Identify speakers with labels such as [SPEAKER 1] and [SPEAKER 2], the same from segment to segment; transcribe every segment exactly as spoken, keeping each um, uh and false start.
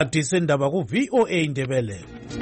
[SPEAKER 1] Sendaba ku V O A Indebele.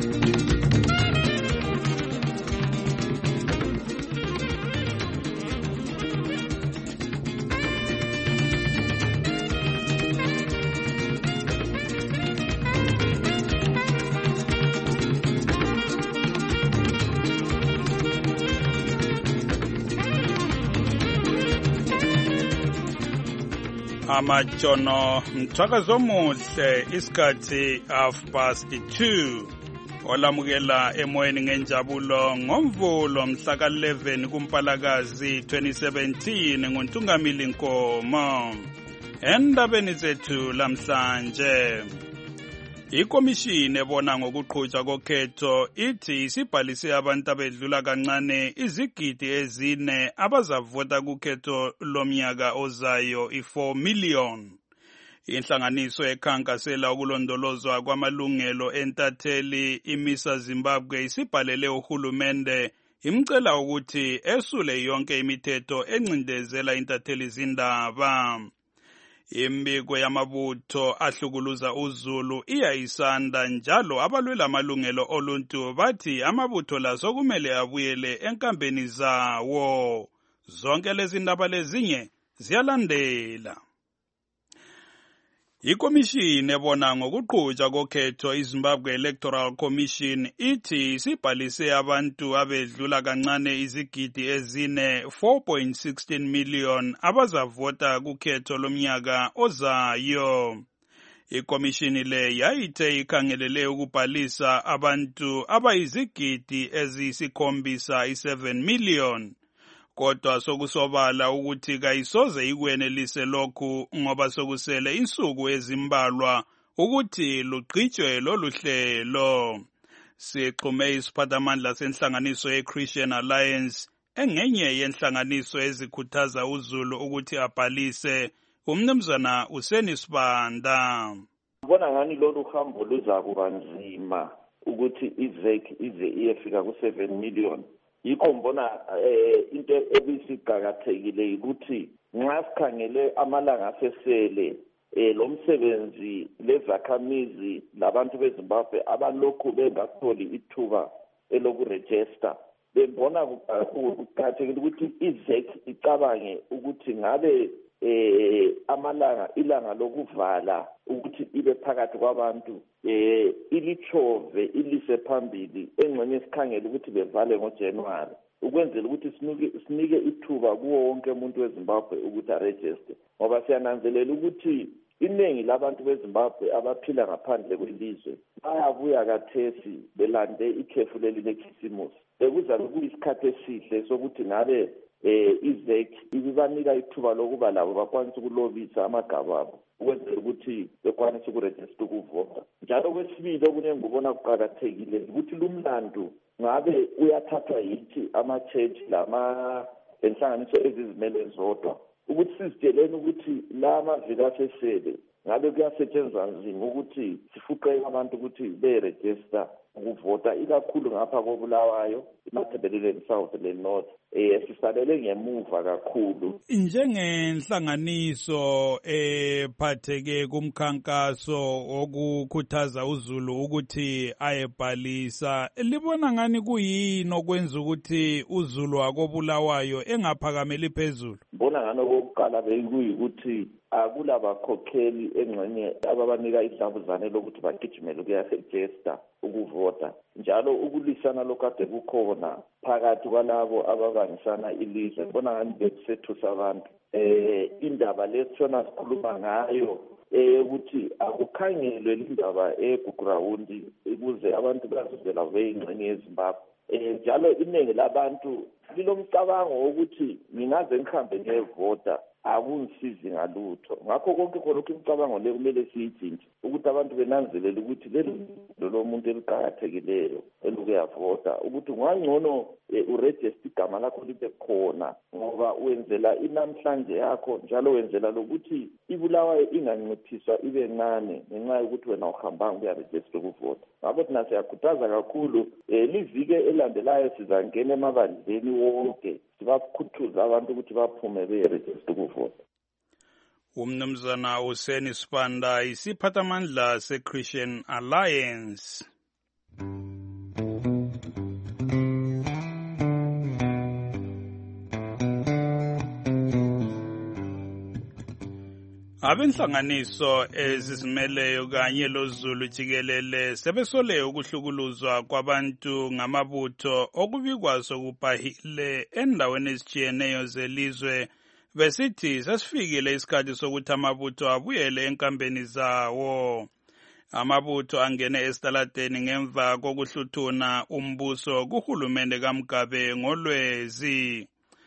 [SPEAKER 2] Amajono mthakazo omuhle isikhathi half past two olamukela emoyeni ngenjabulo ngomvulo mhla ka eleven kuMpalakazi twenty seventeen nguNtungamili Nkomo. Endabeni zethu lamhlanje ikomishini ebona ngokuqhutshwa kokhetho ithi isibhalise abantu abedlula kancane izigidi ezine abazavota kukhetho lomnyaka ozayo i-four million. Inhlanganiso ekhankasela ukulondolozwa kwamalungelo entatheli imisa Zimbabwe isibhalele uhulumende imcela ukuthi esule yonke imithetho encindezela intatheli zindaba. Imbiko yamabutho ahlukuluza uZulu iyayisanda njalo abalwela amalungelo oluntu bathi amabutho la sokumele abuyele enkambeni zawo. Zonke lezi ndaba lezinye ziyalandela. Ikomishini ebona ngokuqhutshwa kokhetho iZimbabwe Electoral Commission ithi isibhalise abantu abedlula kancane izigidi ezine four point one six million abazavota kukhetho lomnyaka ozayo. Ikomishini le yayithe ikhangelele ukubhalisa abantu abayizigidi eziyisikhombisa i-seven million. Kodwa sokusobala ukuthi kayisoze ikwenelise lokhu ngoba sokusele insuku ezimbalwa ukuthi luqhitshwe lolu hlelo. Sixhume isiphathamandla senhlanganiso ye-Christian Alliance engenye yenhlanganiso ezikhuthaza uZulu ukuthi abhalise, uMnumzana Useni Sibanda.
[SPEAKER 3] Ngibona ngani lolu hambo luzakuba nzima ukuthi iZEC ize iyefika ku seven million. Yikho mbona eh into ebisiqhakathekile ukuthi nxa sikhangele amalanga asesele eh lo msebenzi lezakhamizi labantu beZimbabwe abalokhu bengatholi ithuba elokuregister bembona kuqhakathekile ukuthi iZEC icabange ukuthi ngabe eh amalanga ilanga lokuvala ukuthi ibe phakathi kwabantu eh ilichove ilise phambili engxenye esikhangele ukuthi bevale ngoJanuary ukwenzela ukuthi sinike sinike ithuba kuwo wonke umuntu weZimbabwe ukuthi aregister ngoba siyananzelela ukuthi iningi labantu beZimbabwe abaphila ngaphandle kwelizwe bayabuya kathesi belande ikhefu leli lekhisimusi bekuzabe kuyisikhathi esihle sokuthi ngabe eh iZEC ibibanika ithuba lokuba labo bakwanisa ukulobisa amagaba abo ukwenzela ukuthi bekwanisa ukuregister ukuvota. Njalo kwesibili okunye ngibona kuqhakathekile ukuthi lumlando ngabe uyathathwa yithi ama-church lama enhlanganiso ezizimele zodwa ukuthi sizitsheleni ukuthi la maviki asesele ngabe kuyasetshenzwa nzima ukuthi sifuqe abantu ukuthi beregister ukuvota ikakhulu ngapha koBulawayo iMatabeleland South leNorth eh sisalele ngemuva kakhulu.
[SPEAKER 2] Njengenhlanganiso ephatheke kumkhankaso okukhuthaza uZulu ukuthi ayebhalisa, libona ngani kuyini okwenza ukuthi uZulu akoBulawayo engaphakameli phezulu?
[SPEAKER 3] Bona ngani okokuqala bekuyikuthi akulabakhokheli engxenye ababanika idlabuzane lokuthi bagijimele ukuyaregister ukuvota njalo ukulisana lokade kukhona phakathi kwalabo ababangisana ilizwe. Bona ngani bekusethusa abantu eh indaba lesona sikhuluma ngayo eh ukuthi akukhangelwe indaba eGugurawundi ukuze abantu bazizela beyingxenye yeZimbabwe. Eh njalo iningi labantu lilomcabango ukuthi ngingaze ngihambe ngevota akungisizi ngalutho. Ngakho konke khonokho imicabango le kumele siyithinje ukuthi abantu benanzelela ukuthi leli lo muntu eliqhakathekileyo elukuyavota ukuthi ngangcono uregister igama lakho libe khona ngoba wenzela inamhlanje yakho njalo wenzela lokuthi iBulawayo inganciphiswa ibe ncane ngenxa yokuthi wena uhambanga ukuyaregister ukuvota. Ngakho thina siyakhuthaza kakhulu livike elandelayo sizangena emabandleni wonke sibakhuthuza abantu ukuthi baphume beregister ukuvota.
[SPEAKER 2] Umnumzana Hussein Sibanda, isiphathamandla se-Christian Alliance. Abenhlanganiso ezizimeleyo kanye loZulu jikelele sebesole ukuhlukuluzwa kwabantu ngamabutho okubikwa sokubhahile endaweni ezitshiyeneyo zelizwe besithi sesifikile isikhathi sokuthi amabutho abuyele enkambeni zawo. Amabutho angene esitaladeni ngemva kokuhluthuna umbuso kuhulumende kaMgabe ngolwezi.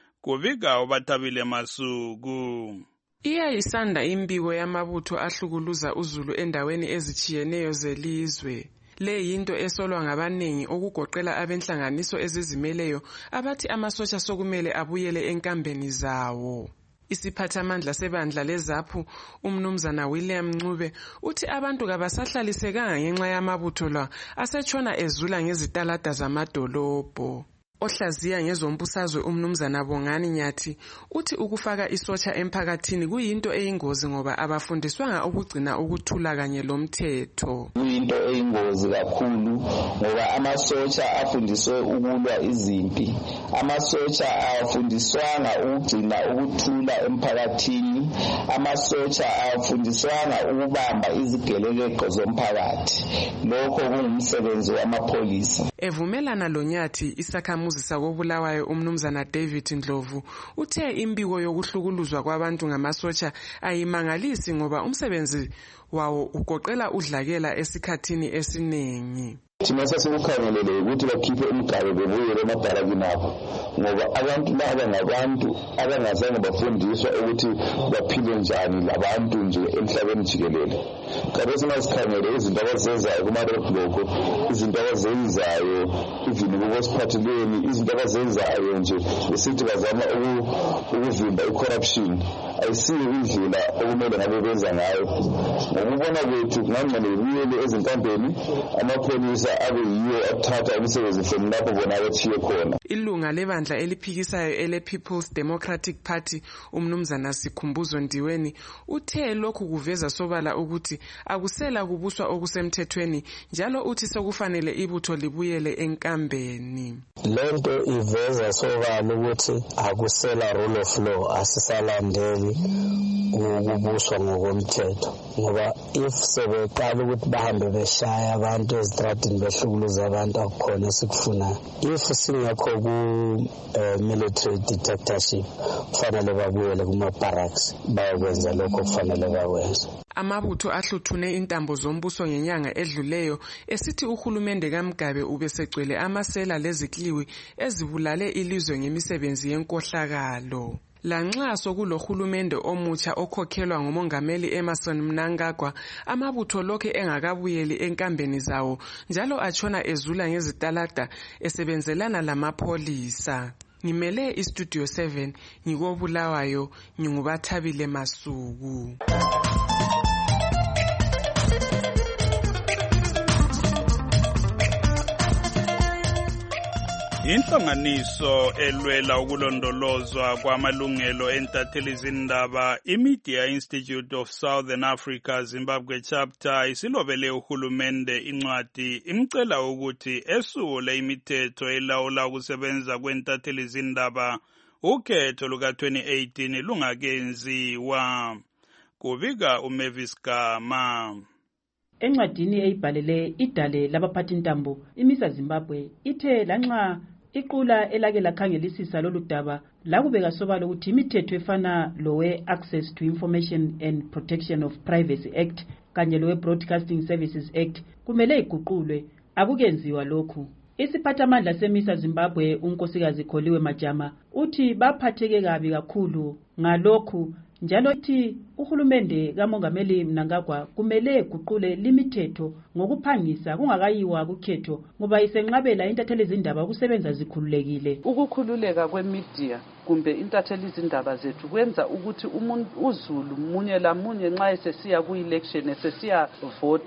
[SPEAKER 2] Kubika uBathabile Masuku.
[SPEAKER 4] Iyayisanda imbiko yamabutho ahlukuluza uZulu endaweni ezitshiyeneyo zelizwe. Le yinto esolwa ngabaningi okugoqela abenhlanganiso ezizimeleyo abathi amasosha sokumele abuyele enkambeni zawo. Isiphathamandla sebandla leZAPHU umnumzana William Ncube uthi abantu kabasahlalisekanga ngenxa yamabutho la asetshona ezula ngezitalada zamadolobho. Ohlaziya ngezombusazwe umnumzana Bongani Nyathi uthi ukufaka isotsha emphakathini kuyinto eyingozi ngoba abafundiswanga ukugcina ukuthula kanye lomthetho.
[SPEAKER 5] Kuyinto eyingozi kakhulu ngoba amasotsha afundiswe ukulwa izimpi. Amasotsha afundiswanga ukugcina ukuthula emphakathini. Amasotsha afundiswanga ukubamba izigelekeqo zomphakathi. Lokho kungumsebenzi wamapholisa.
[SPEAKER 4] Evumelana lo Nyathi isakhamuzi sakobulawayo umnumzana David Ndlovu uthe imbiko yokuhlukuluzwa kwabantu ngamasotsha ayimangalisi ngoba umsebenzi wawo ugoqela udlakela esikhathini esiningi.
[SPEAKER 5] Thina sasikukhangelele ukuthi bakhiphe umgalo bebuyele emabharakini abo ngoba abantu laba ngabantu abangazange bafundiswa ukuthi baphile njani labantu nje emhlabeni jikelele. Kanti singasikhangele izinto abazenzayo kuma-roadblock, izinto abazenzayo even kubosiphatheleni, izinto abazenzayo nje besithi bazama ukuvimba i-corruption ayisiyo indlela okumele ngabe benza ngayo. Ngokubona kwethu kungangcono bebuyele ezinkambeni amapholisa abe yiyo athatha umsebenzi from lapho bona abathiye khona.
[SPEAKER 4] Ilunga lebandla eliphikisayo ele People's Democratic Party umnumzana Sikhumbuzo Ndiweni uthe lokhu kuveza sobala ukuthi akusela kubuswa okusemthethweni njalo uthi sokufanele ibutho libuyele enkambeni.
[SPEAKER 6] Lento iveza sobala ukuthi akusela rule of law, asisalandeli ukubuswa ngokomthetho ngoba if sebeqala ukuthi bahambe beshaya abantu ezitradini behlukuluza abantu akukhona sikufunayo. If singekho ku military dictatorship kufanele babuyele kuma-barracks bayokwenza lokho kufanele bakwenza.
[SPEAKER 4] Amabutho ahluthune intambo zombuso ngenyanga edluleyo esithi uhulumende kaMgabe ubesegcwele amasela lezikliwi ezibulale ilizwe ngemisebenzi yenkohlakalo. Lanxa sokulohulumende omutsha okhokhelwa ngumongameli Emmerson Mnangagwa, amabutho lokhe engakabuyeli enkambeni zawo njalo atshona ezula ngezitalada esebenzelana lamapholisa. Ngimele iStudio seven ngikobulawayo nginguBathabile Masuku.
[SPEAKER 2] Inhlanganiso elwela ukulondolozwa kwamalungelo entatheli zindaba iMedia Institute of Southern Africa Zimbabwe chapter isilobele uhulumende incwadi imcela ukuthi esule imithetho elawula ukusebenza kwentatheli zindaba ukhetho luka twenty eighteen lungakenziwa. Kubika uMavis Gama.
[SPEAKER 7] Encwadini eyibhalele idale labaphathintambo imisa Zimbabwe ithe lanxa iqula elake lakhangelisisa lolu daba lakubeka sobala ukuthi imithetho efana lowe Access to Information and Protection of Privacy Act kanye lowe Broadcasting Services Act kumele iguqulwe akukenziwa lokhu. Isiphathamandla semisa Zimbabwe unkosikazi Kholiwe Majama uthi baphatheke kabi kakhulu ngalokhu njalo uthi uhulumende kamongameli Mnangagwa kumele eguqule limithetho ngokuphangisa kungakayiwa kukhetho ngoba isenqabela intatheli zindaba ukusebenza zikhululekile.
[SPEAKER 8] Ukukhululeka kwemedia kumbe intatheli zindaba zethu kwenza ukuthi umuntu uZulu munye la munye nxa esesiya ku-election esesiya vota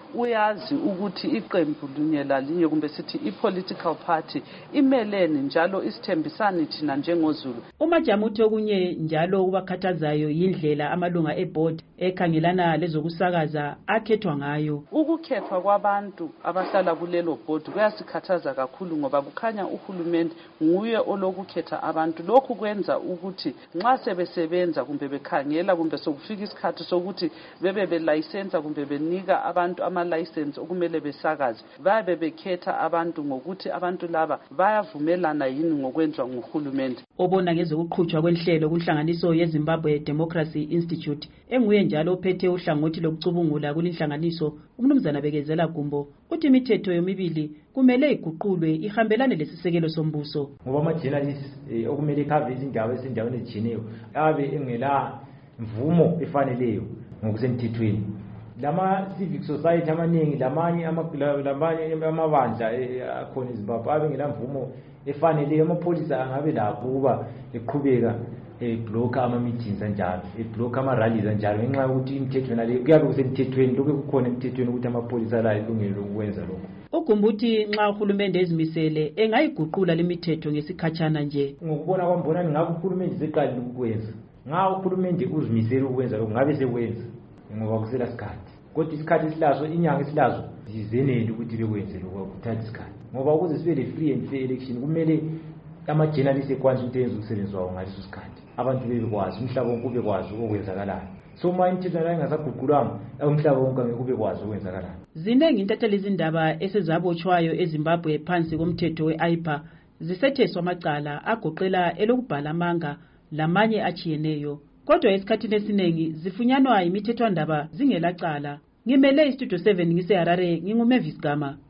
[SPEAKER 8] uyazi ukuthi iqembu linye lalinye kumbe sithi i-political party imelene njalo isithembisani thina njengoZulu.
[SPEAKER 7] uMajamuthi okunye njalo ubakhathazayo yindlela amalunga eboard ekhangelana lezokusakaza akhethwa ngayo.
[SPEAKER 8] Ukukhethwa kwabantu abahlala kulelo board kuyasikhathaza kakhulu ngoba kukhanya uhulumende nguye olokukhetha abantu. Lokhu kwenza ukuthi nxa sebesebenza kumbe bekhangela kumbe sokufika isikhathi sokuthi bebe belicense kumbe benika abantu ama-license okumele besakaze, babe bekhetha abantu ngokuthi abantu laba bayavumelana yini ngokwenzwa nguhulumende.
[SPEAKER 7] Obona ngezokuqhutshwa kwenhlelo kunhlanganiso yeZimbabwe Democracy Institute enguye njalo ophethe uhlangothi lokucubungula kulinhlanganiso, umnumzana Bekezela Gumbo uthi imithetho yomibili kumele iguqulwe ihambelane lesisekelo sombuso.
[SPEAKER 9] Ngoba ama-journalists okumele ikhave izindaba ezindaweni ezijiniwe abe engela mvumo efaneleyo ngokusemthethweni. Lama civic society amaningi lamanye lamanye amabandla akhona eZimbabwe abe ngela mvumo efaneleyo. Amapholisa angabe lapho kuba eqhubeka ebloka ama-meetings anjalo, ebloka ama-rallies anjalo ngenxa yokuthi imithetho nale kuyabe kusemthethweni, lokhu kukhona emthethweni ukuthi amapholisa la ilungelo ukwenza lokho.
[SPEAKER 7] Ugumbuthi nxa uhulumende ezimisele engayiguqula lemithetho ngesikhatshana nje.
[SPEAKER 9] Ngokubona kwami bona ngabe uhulumende seqalile ukwenza. Nga uhulumende uzimisele ukwenza lokho ngabe sekwenza ngoba kusela isikhathi. Kodwa isikhathi esilazo inyanga esilazo zizenele ukuthi bekwenze lokho kuthatha isikhathi. Ngoba ukuze sibe le free and fair election kumele ama-journalists ekwanisa ukuthi enze umsebenzi wawo ngaleso sikhathi. Abantu bebekwazi umhlaba wonke ubekwazi okwenzakalayo. So ma imithetho nayo ingasaguqulwanga umhlaba wonke angeke ubekwazi okwenzakalayo.
[SPEAKER 7] Ziningi intatheli izindaba esezabotshwayo eZimbabwe phansi komthetho we-I P A zisetheswa amacala agoqela elokubhala amanga lamanye achiyeneyo. Kodwa esikhathini esiningi zifunyanwa imithethwandaba zingelacala. Ngimele iStudio seven ngiseHarare, nginguMavis Gama.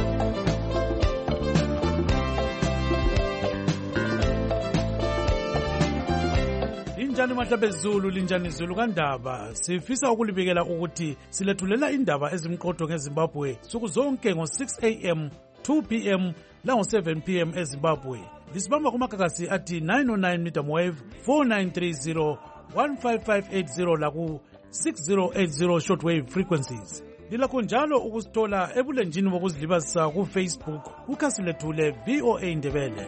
[SPEAKER 1] Linjani mahlabe Zulu, linjani Zulu kandaba. Sifisa ukulibikela ukuthi silethulela indaba ezimqotho ngeZimbabwe suku zonke ngo six a m, two p m lango seven p m eZimbabwe. Lisibamba kumakakasi athi nine oh nine medium wave, four nine three zero, one five five eight zero laku six zero eight zero shortwave frequencies. Lilakho njalo ukusithola ebulenjini bokuzilibazisa ku Facebook ukhasi lethu le V O A Ndebele.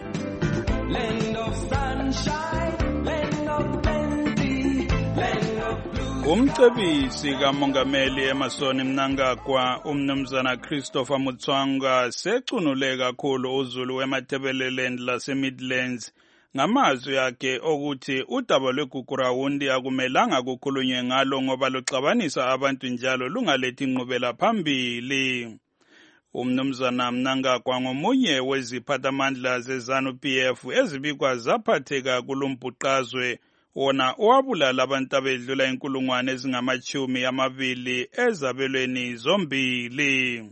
[SPEAKER 10] Land of sunshine, land of plenty, land of blue.
[SPEAKER 2] Umcebisi kaMongameli eMasoni Mnangagwa umnumzana Christopher Mutswanga secunule kakhulu uZulu weMathebeleland lase-Midlands ngamazwi yakhe okuthi udaba lweGugurawundi akumelanga kukhulunywe ngalo ngoba luxabanisa abantu njalo lungalethi inqubela phambili. Umnumzana Mnangagwa ngomunye weziphathamandla zeZanu P F ezibikwa zaphatheka kulumbhuqazwe wona owabulala abantu abedlula inkulungwane ezingamachumi amabili ezabelweni zombili.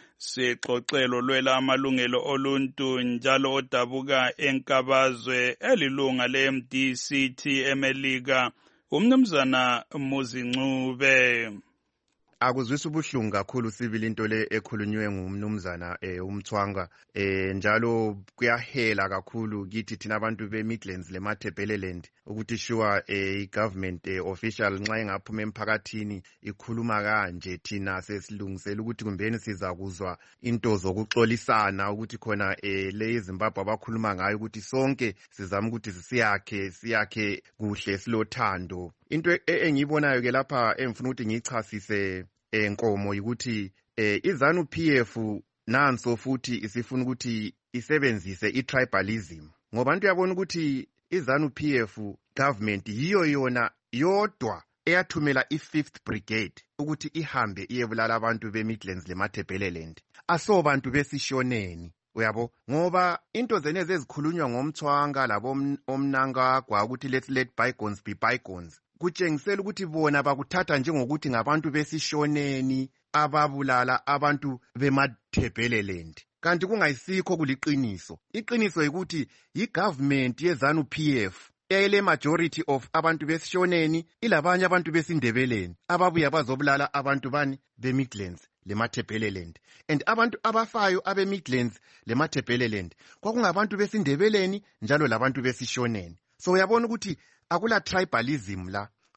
[SPEAKER 2] Sixoxelo lwela amalungelo oluntu njalo odabuka enkabazwe elilunga le-M D C T eMelika umnumzana Muzincube.
[SPEAKER 11] Akuzwisa ubuhlungu kakhulu sibili into le ekhulunywe ngumnumzana eh, umthwanga eh, njalo kuyahela kakhulu kithi thina abantu be-Midlands le-Mathebeleland ukuthi sure eh, i-government eh, official nxa engaphuma emphakathini ikhuluma kanje thina sesilungisela ukuthi kumbeni siza kuzwa into zokuxolisana ukuthi khona eh, le eZimbabwe abakhuluma ngayo ukuthi sonke sizama ukuthi siyakhe siyakhe kuhle silothando. Into engiyibonayo ke lapha engifuna ukuthi ngiyichasise enkomo ukuthi eh, iZanu P F nanso futhi isifuna ukuthi isebenzise i-tribalism ngoba abantu yabona ukuthi iZanu P F government yiyo yona yodwa eyathumela i-fifth brigade ukuthi ihambe iyebulala abantu be-Midlands le-Mathebeleland aso bantu besishoneni. Uyabo ngoba into zenezi ezikhulunywa ngomthwanga labo omnangagwa ukuthi let's let bygones be bygones kutshengisela ukuthi bona bakuthatha njengokuthi ngabantu besishoneni ababulala abantu beMathebeleland kanti kungayisikho kuliqiniso. Iqiniso ukuthi i-government yeZanu P F ele majority of abantu besishoneni ilabanye abantu besindebeleni ababuya bazobulala abantu bani be-Midlands le-Mathebeleland and abantu abafayo abe-Midlands le-Mathebeleland kwakungabantu besindebeleni njalo labantu besishoneni. So uyabona ukuthi akula tribalism la. So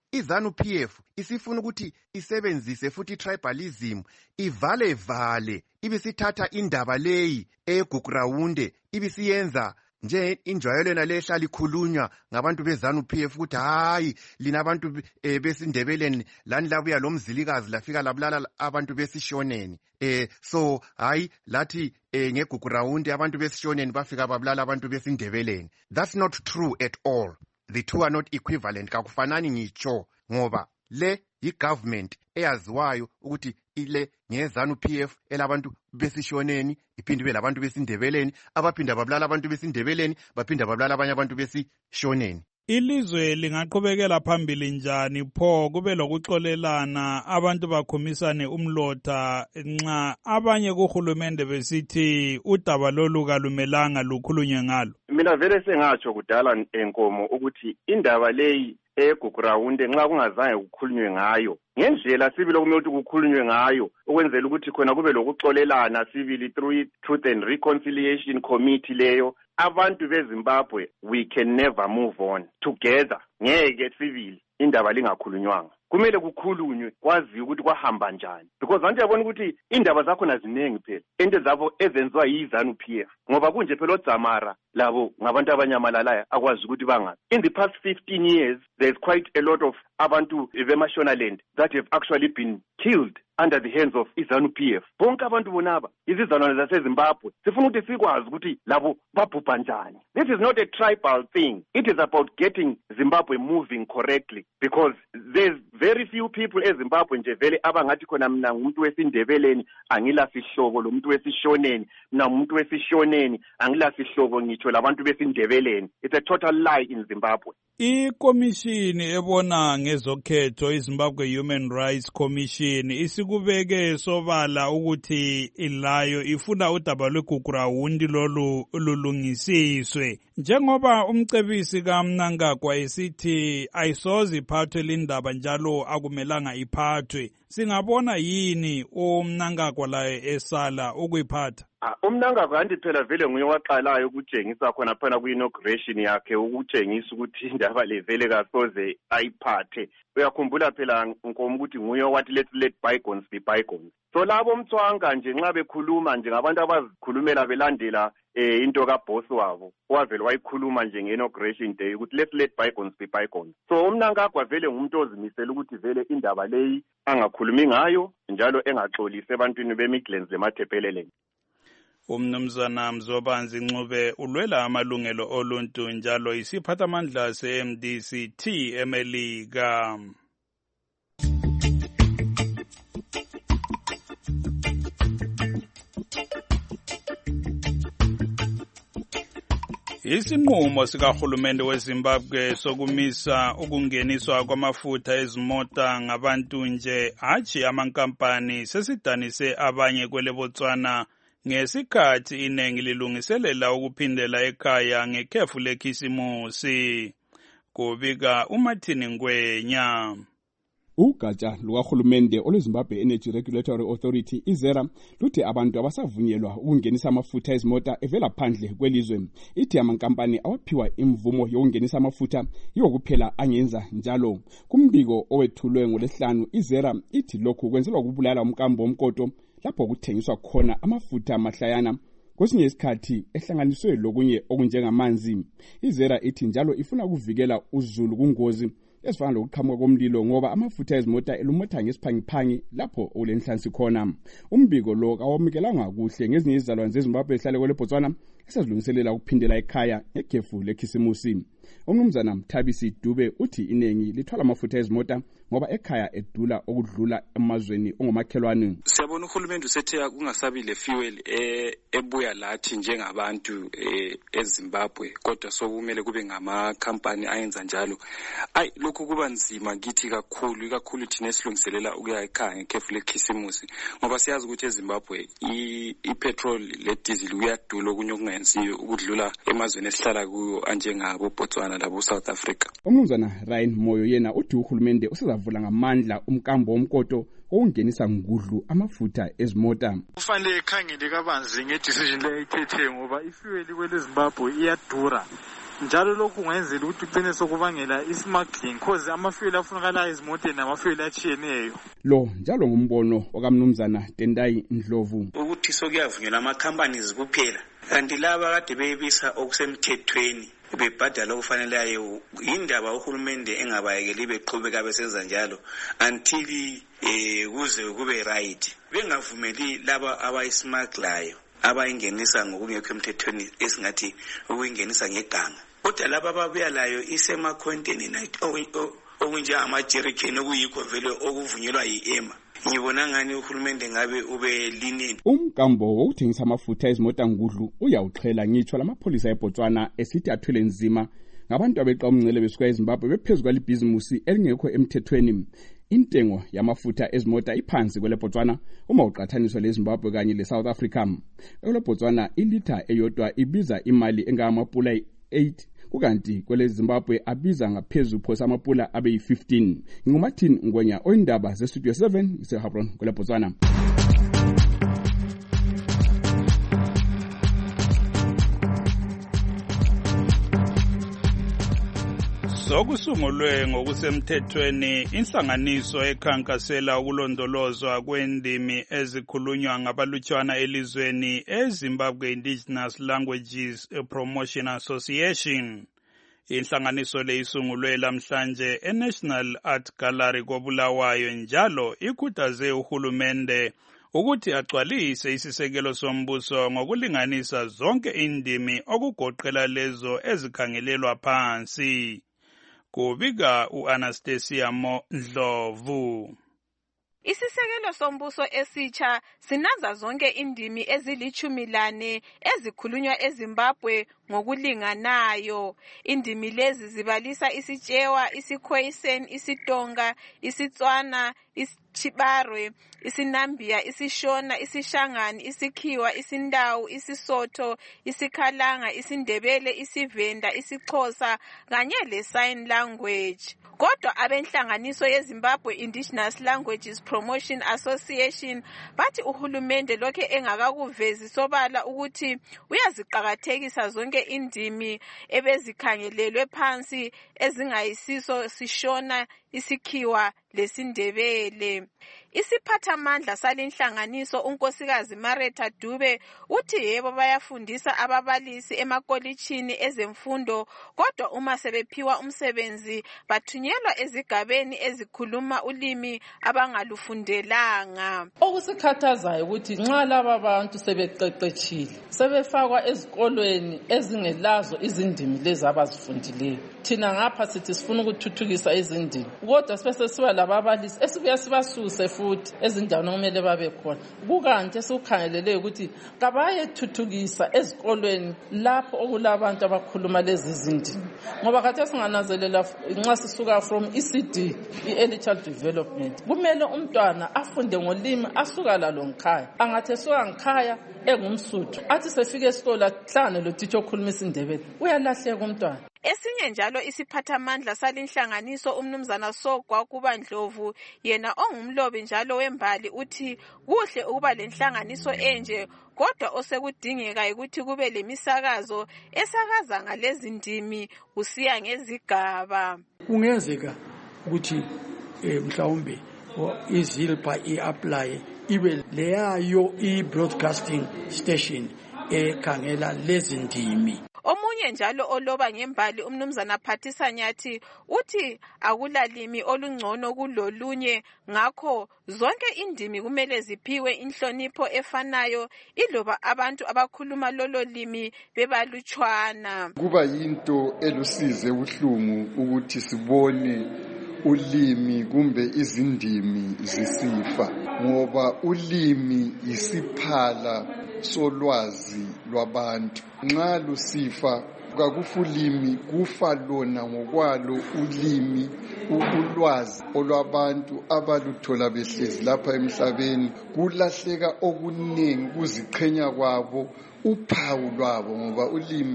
[SPEAKER 11] iZANU P F isifuna ukuthi isebenzise futhi tribalism ivale vale ibisithatha indaba leyi eGugurawunde ibisiyenza nje injwayelena lehlala ikhulunywa ngabantu beZANU P F ukuthi hayi lina abantu e, besindebeleni lani labuya lomzilikazi lafika labulala abantu besishoneni eh so hayi lathi e, ngeGugurawunde abantu besishoneni bafika babulala abantu besindebeleni. That's not true at all. The two are not equivalent. Kakufanani ngitsho ngoba le yi-government eyaziwayo ukuthi ile ngeZANU P F elabantu besishoneni iphinde ibe labantu besindebeleni abaphinda babulala abantu besindebeleni baphinda babulala abanye abantu besishoneni.
[SPEAKER 2] Ilizwe lingaqhubekela phambili njani pho kube lokuxolelana abantu bakhumisane umlotha nxa abanye kuhulumende besithi udaba lolu kalumelanga lukhulunywe ngalo?
[SPEAKER 12] Mina vele sengatsho kudala enkomo ukuthi indaba leyi eGugurawunde nxa kungazange kukhulunywe ngayo ngendlela sibili okumele ukuthi kukhulunywe ngayo ukwenzela ukuthi khona kube lokuxolelana sibili through Truth and Reconciliation Committee leyo abantu beZimbabwe we can never move on together ngeke sibili indaba lingakhulunywanga kumele kukhulunywe kwazi ukuthi kwahamba njani because abantu yabona ukuthi indaba zakho nazinengi phela ente zabo ezenziwa yiZANU P F ngoba kunje phela oDzamara labo ngabantu abanyamalalayo akwazi ukuthi bangazi. In the past fifteen years there's quite a lot of abantu beMashonaland that have actually been killed under the hands of iZANU P F. Bonke abantu bonaba izizalwane zaseZimbabwe sifuna ukuthi sikwazi ukuthi labo babhubha njani. This is not a tribal thing. It is about getting Zimbabwe moving correctly because there's very few people eZimbabwe nje vele abangathi khona mina ngumuntu wesindebeleni angila sihlobo lo muntu wesishoneni mina umuntu wesishoneni angila sihlobo ngitsho labantu besindebeleni. It's a total lie in Zimbabwe.
[SPEAKER 2] Ikomishini ebona ngezokhetho iZimbabwe Human Rights Commission isikubeke sobala ukuthi ilayo ifuna udaba lweGugurawunde lolu lulungisiswe njengoba umcebisi kaMnangagwa esithi ayisoze iphathwe lindaba njalo akumelanga iphathwe. Singabona yini uMnangagwa laye esala ukuyiphatha?
[SPEAKER 12] uMnangagwa kanti phela vele nguye waqalayo ukutshengisa khona phana ku-inauguration yakhe ukutshengisa ukuthi indaba le vele kasoze ayiphathe. Uyakhumbula phela nkomo ukuthi nguye wathi let's let bygones be bygones. So labo mthwanga nje nxa bekhuluma nje ngabantu abazikhulumela belandela eh into kaboss wabo wavele wayikhuluma nje nge-inauguration day ukuthi let's let bygones be bygones. So uMnangagwa vele ngumuntu ozimisela ukuthi vele indaba leyi angakhulumi ngayo njalo engaxolisi ebantwini beMidlands lemaThebeleleni.
[SPEAKER 2] Umnumzana Mzobanzi Ncube ulwela amalungelo oluntu njalo isiphathamandla se-M D C T eMelika. Isinqumo sikahulumende weZimbabwe sokumisa ukungeniswa kwamafutha ezimota ngabantu nje hatshi amankampani sesidanise abanye kwele Botswana ngesikhathi inengi lilungiselela ukuphindela ekhaya ngekhefu lekhisimusi. Kubika uMartin Ngwenya.
[SPEAKER 13] Ugatsha lukahulumende olweZimbabwe Energy Regulatory Authority izera luthi abantu abasavunyelwa ukungenisa amafutha ezimota evela phandle kwelizwe. Ithi amankampani awaphiwa imvumo yokungenisa amafutha yokuphela angenza njalo. Kumbiko owethulwe ngolesihlanu izera ithi lokhu kwenzelwa ukubulala umkambo womkoto lapho kuthengiswa khona amafutha amahlayana kwesinye isikhathi ehlanganiswe lokunye okunjengamanzi. Izera ithi njalo ifuna ukuvikela uzulu kungozi esifana lokuqhamuka komlilo ngoba amafutha ezimota elumotha ngesiphangiphangi lapho ulenhlansi khona. Umbiko lo kawamukelanga kuhle ngezinye izizalwane zeZimbabwe ehlale kwele Botswana esazilungiselela ukuphindela ekhaya ngekhefu lekhisimusi. Umnumzana Mthabisi Dube uthi inengi lithwala amafutha ezimota ngoba ekhaya edula okudlula emazweni ongomakhelwane.
[SPEAKER 14] Siyabona uhulumende usethe kungasabi le fuel ebuya lathi njengabantu eZimbabwe kodwa sokumele kube ngama company ayenza njalo. Ayi lokhu kuba nzima kithi kakhulu ikakhulu thina esilungiselela ukuya ekhaya ngekhefu lekhisimusi ngoba siyazi ukuthi eZimbabwe ipetrol le diesel kuyadula okunye okungenziyo ukudlula emazweni esihlala kuyo anjengabo Botswana eBotswana labo South Africa.
[SPEAKER 13] Umnumzana Ryan Moyo yena uthi uhulumende usezavula ngamandla umkambo womkoto okungenisa ngudlu amafutha ezimota.
[SPEAKER 15] Kufanele ekhangele kabanzi ngedecision le ayithethe ngoba ifuel kwele Zimbabwe iyadura. Njalo lokhu kungenzela ukuthi ugcine sokubangela ismuggling cause amafuel afunakala ezimoteni namafuel achiyeneyo.
[SPEAKER 13] Lo njalo ngumbono okamnumzana Tendai Ndlovu.
[SPEAKER 16] Ukuthi sokuyavunyelwa ama companies kuphela. Kanti laba kade beyibisa okusemthethweni bebhadala okufaneleyo indaba uhulumende engabayekeli beqhubeka besenza njalo until eh kuze kube right. Bengavumeli laba abayismugglerayo abayingenisa ngokungekho emthethweni esingathi ukuyingenisa ngeganga. Kodwa laba ababuya layo isema content night okunje ama jerrycan okuyikho vele okuvunyelwa yiEMA. Ngibona ngani uhulumende ngabe ube linini.
[SPEAKER 13] Umkambo wokuthengisa amafutha ezimota ngudlu uyawuxhela ngitsho lamapholisa eBotswana esithi athwele nzima ngabantu abeqa umncele besuka eZimbabwe bephezulu kwalibhizimusi elingekho emthethweni. Intengo yamafutha ezimota iphansi kwele Botswana uma uqhathaniswa leZimbabwe kanye leSouth Africa. Kwele Botswana ilitha eyodwa ibiza imali engamapula eight kukanti kwele Zimbabwe abiza ngaphezulu phosa amapula abe fifteen. Ngumathini Ngwenya oyindaba ze Studio seven eseHabron kwele Botswana.
[SPEAKER 2] Sokusungulwe ngokusemthethweni inhlanganiso ekhankasela ukulondolozwa kwendimi ezikhulunywa ngabalutshwana elizweni eZimbabwe Indigenous Languages Promotion Association. Inhlanganiso le isungulwe lamhlanje eNational Art Gallery koBulawayo njalo ikhuthaze uhulumende ukuthi agcwalise isisekelo sombuso ngokulinganisa zonke indimi okugoqela lezo ezikhangelelwa phansi. Kubika uAnastasia Ndlovu.
[SPEAKER 17] Isisekelo sombuso esitsha sinaza zonke indimi ezilichumi lane ezikhulunywa eZimbabwe ngokulinganayo. Indimi lezi zibalisa isiTshewa, isiKhoisan, isiTonga, isiTswana, isiChibarwe, isiNambia, isiShona, isiShangani, isiKhiwa, isiNdawu, isiSotho, isiKhalanga, isiNdebele, isiVenda, isiXhosa kanye leSign language. Kodwa abenhlanganiso yeZimbabwe Indigenous Languages Promotion Association bathi uhulumende lokhe engakakuvezi sobala ukuthi uyaziqhakathekisa zonke indimi ebezikhangelelwe phansi ezingayisiso siShona, isikhiwa lesindebele. Isiphathamandla salenhlanganiso unkosikazi Mareta Dube uthi yebo bayafundisa ababalisi emakolitshini ezemfundo kodwa uma sebephiwa umsebenzi bathunyelwa ezigabeni ezikhuluma ulimi abangalufundelanga.
[SPEAKER 8] Okusikhathazayo ukuthi nxa laba abantu sebeqeqetshile sebefakwa ezikolweni ezingelazo izindimi lezi abazifundileyo. Thina ngapha sithi sifuna ukuthuthukisa izindimi kodwa sibese siba lababalisi esibuya sibasuse futhi ezindaweni okumele babe khona. Kukanti esukhangelele ukuthi kabaye thuthukisa ezikolweni lapho okulabantu abakhuluma lezi zindimi. Ngoba kade singanazelela nxa sisuka from E C D, i-Early Child Development, kumele umntwana afunde ngolimi asuka lalo ngikhaya. Angathi esuka ngikhaya engumSuthu athi sefike esikole ahlangane lo teacher okhuluma isindebele uyalahleka umntwana.
[SPEAKER 17] Esinye njalo isiphathamandla salinhlanganiso umnumzana Sogwa kubaNdlovu yena ongumlobi njalo wembali uthi kuhle ukuba lenhlanganiso enje kodwa osekudingeka ukuthi kube lemisakazo esakaza ngalezi ndimi kusiya ngezigaba.
[SPEAKER 18] Kungenzeka ukuthi mhlawumbe izilpa iapply ibe leyayo i-broadcasting station ekhangela lezi ndimi.
[SPEAKER 17] Omunye njalo oloba ngembali umnumzana Phathisa Nyathi uthi akulalimi olungcono kulolunye ngakho zonke indimi kumele ziphiwe inhlonipho efanayo iloba abantu abakhuluma lolo limi bebalutshwana.
[SPEAKER 19] Kuba yinto elusize ubuhlungu ukuthi sibone ulimi kumbe izindimi zisifa ngoba ulimi isiphala solwazi lwabantu. Nxa lusifa kakufulimi kufa lona ngokwalo ulimi ulwazi olwabantu abaluthola behlezi lapha emhlabeni. Kulahleka okuningi kuziqhenya kwabo uphawu lwabo ngoba ulimi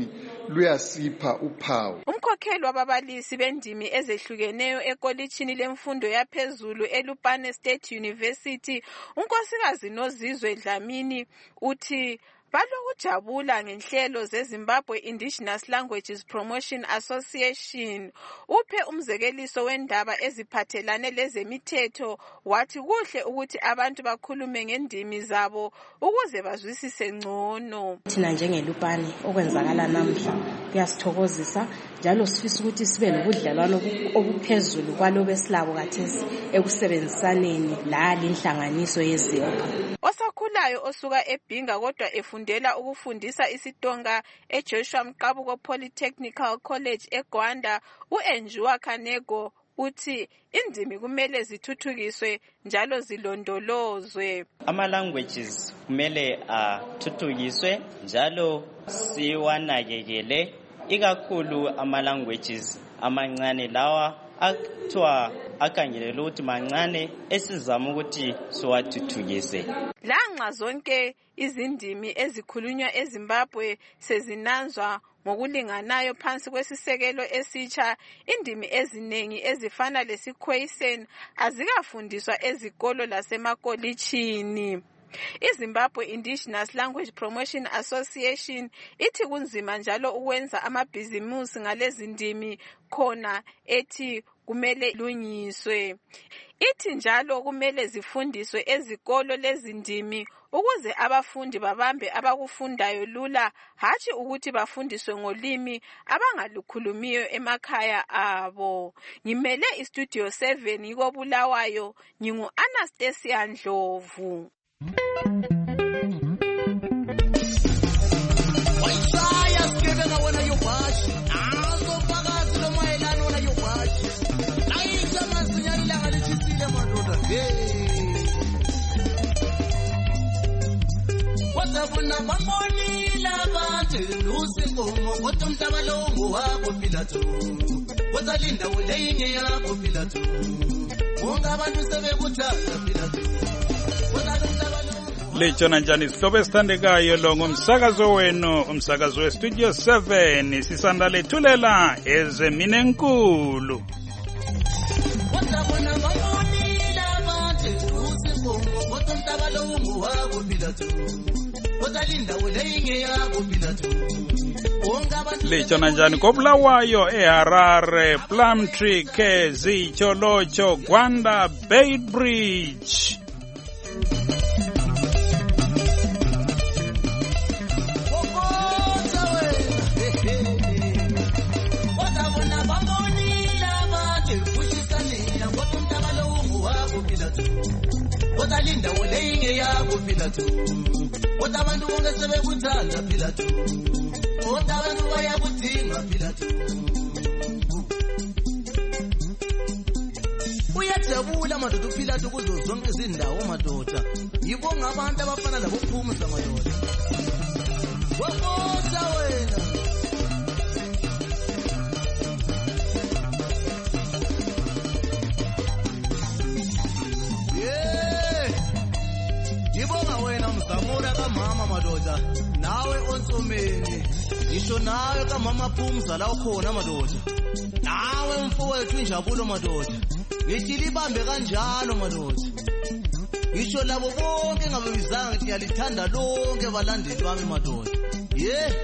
[SPEAKER 19] luyasipha uphawu.
[SPEAKER 17] Umkhokheli wababalisi bendimi ezehlukeneyo ekolitshini lemfundo yaphezulu eLupane State University, unkosikazi Nozizwe Dlamini, uthi balokujabula ngenhlelo zeZimbabwe Indigenous Languages Promotion Association. Uphe umzekeliso wendaba eziphathelane lezemithetho, wathi kuhle ukuthi abantu bakhulume ngendimi zabo ukuze bazwisise ngcono.
[SPEAKER 20] Thina njengeLupane okwenzakala namhla kuyasithokozisa njalo sifisa ukuthi sibe nobudlelwano obuphezulu kwalo besilabo kathesi ekusebenzisaneni lali inhlanganiso yeZimbabwe.
[SPEAKER 17] Osakhulayo osuka eBhinga kodwa efundela ukufundisa isiTonga eJoshua Mqabuko Polytechnical College eGwanda, uEnjuwa Kanego, uthi indimi kumele zithuthukiswe njalo zilondolozwe.
[SPEAKER 21] Ama languages kumele athuthukiswe njalo siwanakekele, ikakhulu ama languages amancane lawa akuthiwa akhangelelwe ukuthi mancane esizama ukuthi siwathuthukise.
[SPEAKER 17] Lanxa zonke izindimi ezikhulunywa eZimbabwe sezinanzwa ngokulinganayo phansi kwesisekelo esitsha, indimi eziningi ezifana lesiKhoisan azikafundiswa ezikolo lasemakolitshini. iZimbabwe Indigenous Language Promotion Association ithi kunzima njalo ukwenza amabhizimusi ngalezindimi khona ethi kumele lunyiswe. Ithi njalo kumele zifundiswe ezikolo lezindimi ukuze abafundi babambe abakufundayo lula, hatshi ukuthi bafundiswe ngolimi abangalukhulumiyo emakhaya abo. Ngimele iStudio seven yiko Bulawayo, ngingu Anastasia Ndlovu.
[SPEAKER 10] Wazabona bambonile abantu lusingomo kodwa umtabalongo wabo Pilato wazalinda ulenye yabo Pilato wonke abantu sebekuthanda Pilato
[SPEAKER 2] Lechona njani sihlobo esithandekayo lo ngumsakazo wenu, umsakazo weStudio seven, sisanda lethulela ezemini enkulu.
[SPEAKER 10] Wazabona bambonile abantu lusingomo kodwa umtabalongo wabo Pilato wazalinda ulenye yabo Pilato.
[SPEAKER 2] Lechona njani koBulawayo, eHarare, Plumtree, Kezi, Cholocho, Gwanda, Beitbridge.
[SPEAKER 10] Wazalinda ulenye yabo Pilato kodwa abantu bonke sebekuthanda Pilato kodwa abantu bayakudinga Pilato. Uyajabula madoda uPilato kuzo zonke izindawo madoda, yibonga abantu abafana labo Phumuza madoda. Wabuza wena Yibonga wena mzamura kamama madoda, nawe onsomeni, ngisho nawe kamama Phumuza la ukhona madoda, nawe mfowethu Njabulo madoda, ngithi libambe kanjalo madoda, ngisho labo bonke ngababizanga ngithi ngiyalithanda lonke balandeli bami madoda. Ye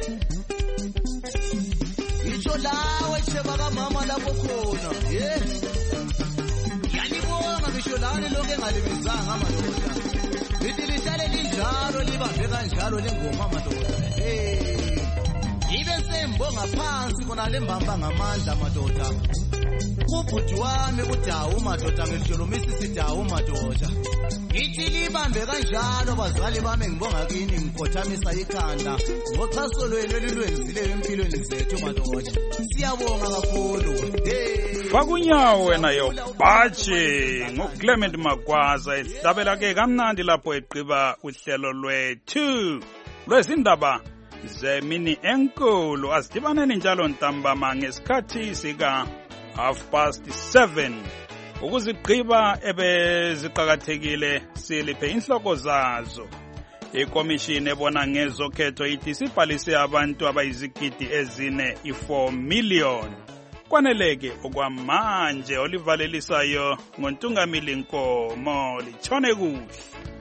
[SPEAKER 10] ngisho lawe sheba kamama lapho khona, ye ngiyalibonga ngisho lani lonke engalibizanga madoda, ngithi lihlale linjalo libambe kanjalo lengoma madoda. Hey ibe sembonga phansi kona lembamba ngamandla madoda, kubhuti wami uDawu madoda, ngilolomisa isiDawu madoda, ngithi libambe kanjalo bazali bami, ngibonga kini ngikhothamisa ikhanda ngoxhaso lwenu elilwenzileyo empilweni zethu madoda, siyabonga kakhulu. Hey
[SPEAKER 2] Fakunyawo wena yo bathi ngoClement Magwaza ehlabela ke kamnandi lapho eqiba uhlelo lwethu lwezindaba zemini enkulu. Asidibaneni njalo ntambama ngesikhathi sika half past seven ukuzigqiba ebeziqhakathekile siliphe inhloko zazo. ikomishini ebona ngezokhetho ithi sibhalise abantu abayizigidi ezine i-four million. Kwaneleke okwamanje olivalelisayo ngontungamili Nkomo litshone kuhle.